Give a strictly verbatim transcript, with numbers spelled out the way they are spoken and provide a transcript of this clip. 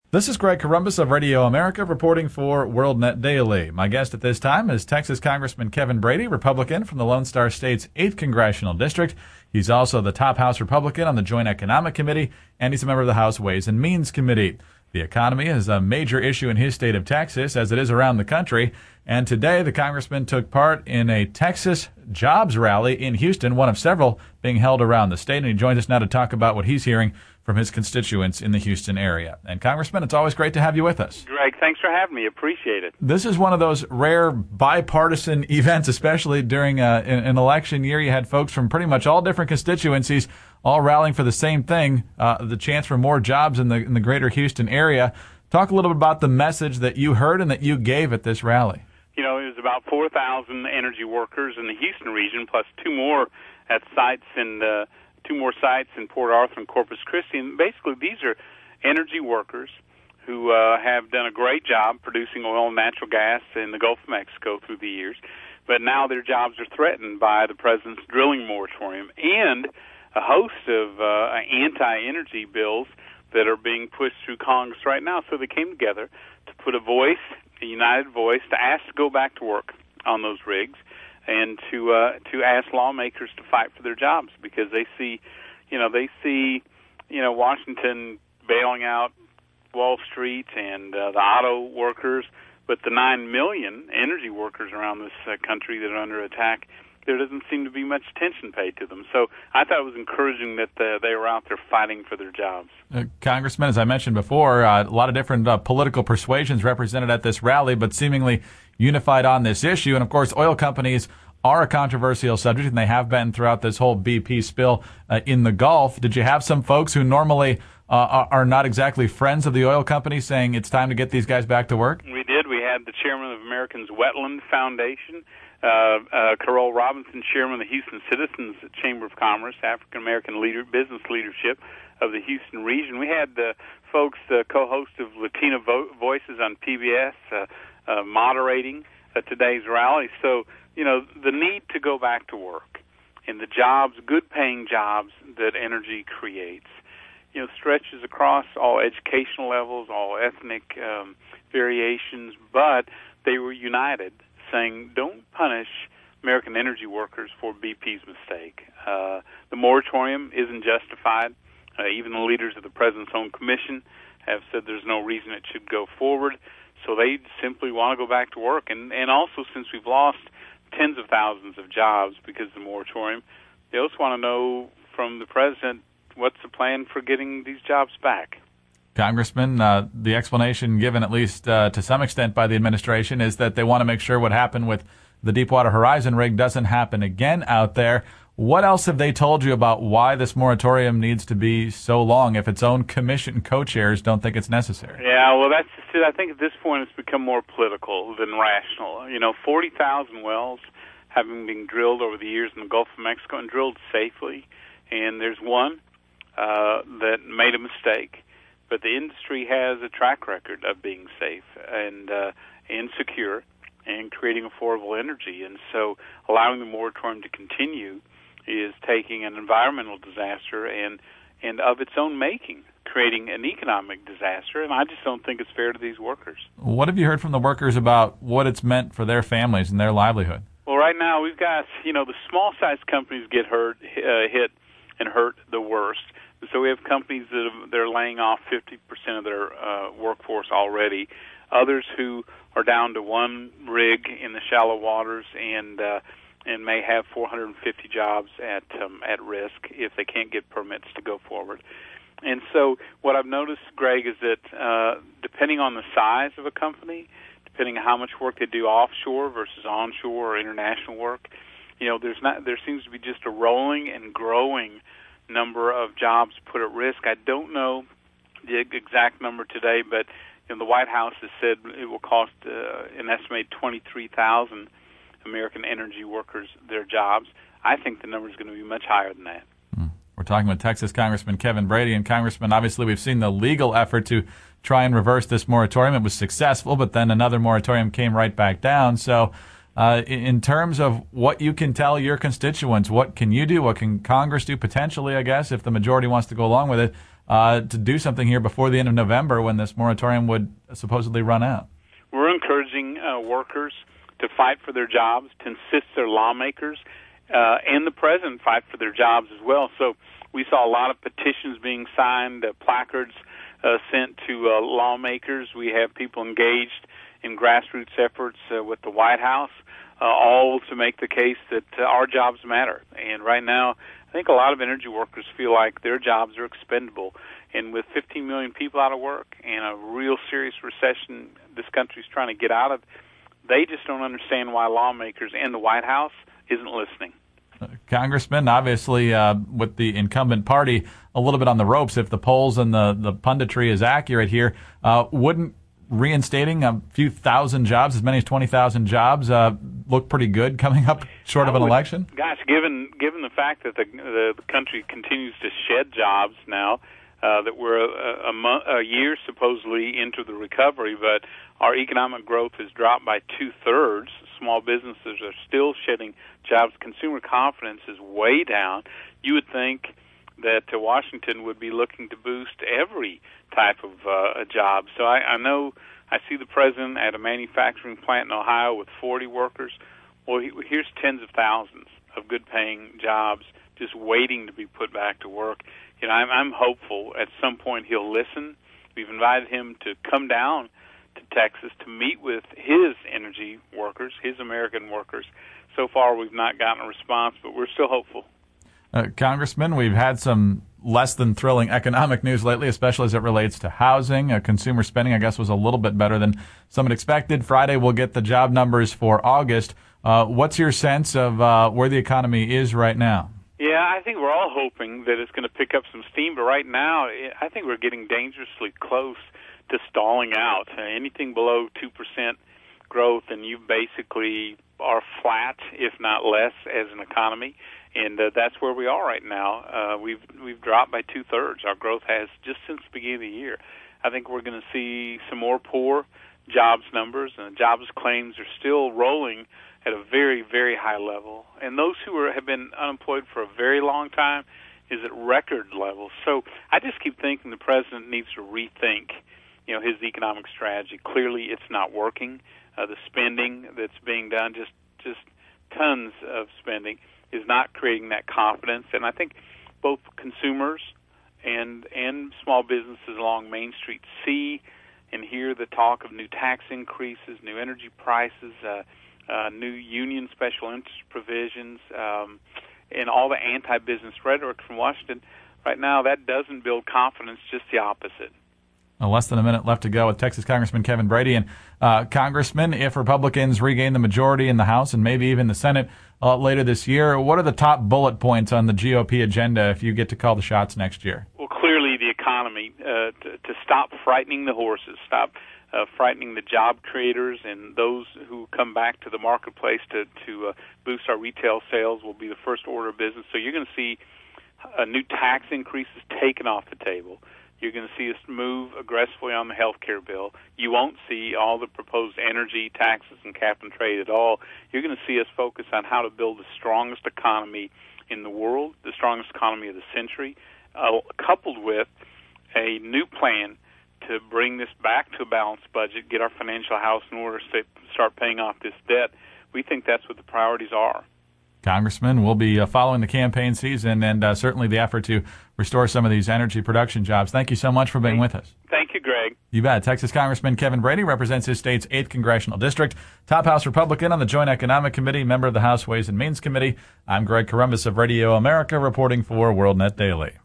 This is Greg Corombos of Radio America reporting for WorldNet Daily. My guest at this time is Texas Congressman Kevin Brady, Republican from the Lone Star State's eighth Congressional District. He's also the top House Republican on the Joint Economic Committee, and he's a member of the House Ways and Means Committee. The economy is a major issue in his state of Texas, as it is around the country. And today, the congressman took part in a Texas jobs rally in Houston, one of several being held around the state. And he joins us now to talk about what he's hearing from his constituents in the Houston area. And Congressman, it's always great to have you with us. Greg, thanks for having me. Appreciate it. This is one of those rare bipartisan events, especially during a, an election year. You had folks from pretty much all different constituencies all rallying for the same thing, uh, the chance for more jobs in the in the greater Houston area. Talk a little bit about the message that you heard and that you gave at this rally. You know, it was about four thousand energy workers in the Houston region, plus two more at sites in uh, two more sites in Port Arthur and Corpus Christi. And basically, these are energy workers who uh, have done a great job producing oil and natural gas in the Gulf of Mexico through the years. But now their jobs are threatened by the president's drilling moratorium and a host of uh, anti-energy bills that are being pushed through Congress right now. So they came together to put a voice, a united voice, to ask to go back to work on those rigs and to uh, to ask lawmakers to fight for their jobs, because they see, you know, they see, you know, Washington bailing out Wall Street and uh, the auto workers, but the nine million energy workers around this uh, country that are under attack, there doesn't seem to be much attention paid to them. So I thought it was encouraging that uh, they were out there fighting for their jobs. Uh, Congressman, as I mentioned before, uh, a lot of different uh, political persuasions represented at this rally, but seemingly unified on this issue. And, of course, oil companies are a controversial subject, and they have been throughout this whole B P spill uh, in the Gulf. Did you have some folks who normally uh, are not exactly friends of the oil company saying it's time to get these guys back to work? We did. We had the chairman of Americans Wetland Foundation, Uh, uh, Carol Robinson, chairman of the Houston Citizens Chamber of Commerce, African American leader, business leadership of the Houston region. We had uh, folks, uh, co-host of Latina Vo- Voices on P B S, uh, uh, moderating uh, today's rally. So, you know, the need to go back to work and the jobs, good-paying jobs that energy creates, you know, stretches across all educational levels, all ethnic um, variations, but they were united, saying don't punish American energy workers for B P's mistake. Uh, the moratorium isn't justified. Uh, even the leaders of the President's own commission have said there's no reason it should go forward. So they simply want to go back to work. And, and also, since we've lost tens of thousands of jobs because of the moratorium, they also want to know from the President what's the plan for getting these jobs back. Congressman, uh, the explanation given, at least uh, to some extent, by the administration is that they want to make sure what happened with the Deepwater Horizon rig doesn't happen again out there. What else have they told you about why this moratorium needs to be so long if its own commission co-chairs don't think it's necessary? Yeah, well, that's just it. I think at this point it's become more political than rational. You know, forty thousand wells having been drilled over the years in the Gulf of Mexico and drilled safely, and there's one uh, that made a mistake. But the industry has a track record of being safe and uh, and secure and creating affordable energy. And so allowing the moratorium to continue is taking an environmental disaster and, and of its own making, creating an economic disaster. And I just don't think it's fair to these workers. What have you heard from the workers about what it's meant for their families and their livelihood? Well, right now we've got, you know, the small-sized companies get hurt, uh, hit and hurt the worst. So we have companies that have, they're laying off fifty percent of their uh, workforce already. Others who are down to one rig in the shallow waters and uh, and may have four hundred fifty jobs at um, at risk if they can't get permits to go forward. And so what I've noticed, Greg, is that uh, depending on the size of a company, depending on how much work they do offshore versus onshore or international work, you know, there's not there seems to be just a rolling and growing number of jobs put at risk. I don't know the exact number today, but you know, the White House has said it will cost uh, an estimated twenty-three thousand American energy workers their jobs. I think the number is going to be much higher than that. We're talking with Texas Congressman Kevin Brady. And Congressman, obviously we've seen the legal effort to try and reverse this moratorium. It was successful, but then another moratorium came right back down. So uh, in terms of what you can tell your constituents, what can you do? What can Congress do potentially, I guess, if the majority wants to go along with it? uh, to do something here before the end of November when this moratorium would supposedly run out. We're encouraging uh, workers to fight for their jobs, to insist their lawmakers uh, and the president fight for their jobs as well. So we saw a lot of petitions being signed, uh, placards uh, sent to uh, lawmakers. We have people engaged in grassroots efforts uh, with the White House, uh, all to make the case that uh, our jobs matter. And right now, I think a lot of energy workers feel like their jobs are expendable. And with fifteen million people out of work and a real serious recession this country's trying to get out of, they just don't understand why lawmakers and the White House isn't listening. Uh, Congressman, obviously, uh, with the incumbent party a little bit on the ropes, if the polls and the, the punditry is accurate here, uh, wouldn't reinstating a few thousand jobs, as many as twenty thousand jobs, uh, look pretty good coming up short of an would, election? Gosh, given given the fact that the, the, the country continues to shed jobs now, uh, that we're a, a, mo- a year supposedly into the recovery, but our economic growth has dropped by two-thirds. Small businesses are still shedding jobs. Consumer confidence is way down. You would think that uh, Washington would be looking to boost every type of uh, job. So I, I know I see the president at a manufacturing plant in Ohio with forty workers. Well, he, here's tens of thousands of good-paying jobs just waiting to be put back to work. You know, I'm, I'm hopeful at some point he'll listen. We've invited him to come down to Texas to meet with his energy workers, his American workers. So far, we've not gotten a response, but we're still hopeful. Uh, Congressman, we've had some less than thrilling economic news lately, especially as it relates to housing. Uh, consumer spending, I guess, was a little bit better than some had expected. Friday, we'll get the job numbers for August. Uh, what's your sense of uh, where the economy is right now? Yeah, I think we're all hoping that it's going to pick up some steam, but right now, I think we're getting dangerously close to stalling out. Uh, anything below two percent growth, and you basically are flat, if not less, as an economy. And uh, that's where we are right now. Uh, we've we've dropped by two-thirds. Our growth has just since the beginning of the year. I think we're going to see some more poor jobs numbers, and jobs claims are still rolling at a very, very high level. And those who are, have been unemployed for a very long time is at record levels. So I just keep thinking the president needs to rethink, you know, his economic strategy. Clearly, it's not working. Uh, the spending that's being done, just just tons of spending, is not creating that confidence. And I think both consumers and and small businesses along Main Street see and hear the talk of new tax increases, new energy prices, uh, uh, new union special interest provisions, um, and all the anti-business rhetoric from Washington. Right now, that doesn't build confidence, just the opposite. Well, less than a minute left to go with Texas Congressman Kevin Brady. And uh, Congressman, if Republicans regain the majority in the House and maybe even the Senate uh, later this year, what are the top bullet points on the G O P agenda if you get to call the shots next year? Well, clearly the economy, uh, to, to stop frightening the horses, stop uh, frightening the job creators and those who come back to the marketplace to, to uh, boost our retail sales will be the first order of business. So you're going to see uh, new tax increases taken off the table. You're going to see us move aggressively on the health care bill. You won't see all the proposed energy taxes and cap and trade at all. You're going to see us focus on how to build the strongest economy in the world, the strongest economy of the century, uh, coupled with a new plan to bring this back to a balanced budget, get our financial house in order, start paying off this debt. We think that's what the priorities are. Congressman, we'll be uh, following the campaign season and uh, certainly the effort to restore some of these energy production jobs. Thank you so much for being with us. Thank you, Greg. You bet. Texas Congressman Kevin Brady represents his state's eighth Congressional District, top House Republican on the Joint Economic Committee, member of the House Ways and Means Committee. I'm Greg Corombos of Radio America reporting for WorldNet Daily.